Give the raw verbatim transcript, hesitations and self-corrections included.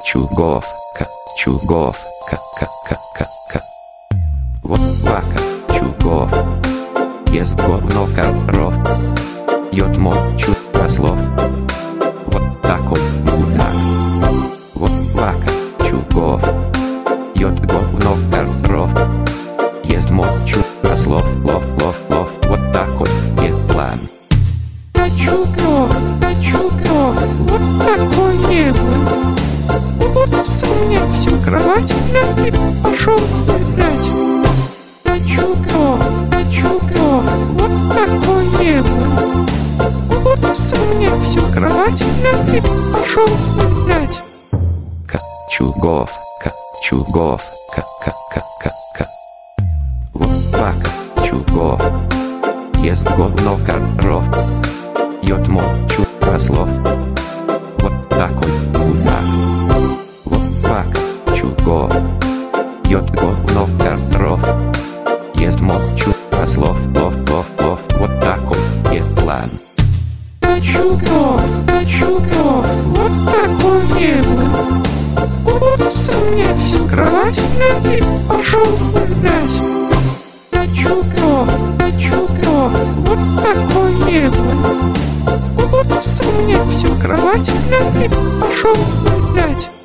Чуговка, чуговка, ка-ка-ка-ка. Вот вака, чугов, ест говно коров, пьет мочу ослов. Вот такой мудак. Вот вака, чугов, пьет говно коров, ест мочу ослов, лов, лов, лов. Вот такой еблан. А чугов, а чугов, вот такой еблан. Вот мне всю кровать, блядь, и пошел гулять. А чугов, а чугов, вот такой еблан. Вот мне всю кровать, блядь, и пошел гулять. Чуговка, чуговка, ка-ка-ка-ка. Вот вака, чугов, ест говно коров, пьет мочу ослов. Вот такой мудак. Вот вака, чугов, пьет говно коров, ест мочу ослов, лов, лов, лов. Вот такой еблан. А чугов, а чугов, вот такой еблан. Вот мне всю кровать, блядь, и пошел гулять. А чугов, а чугов, вот такой еблан. Вот мне всю кровать, блядь, и пошел гулять.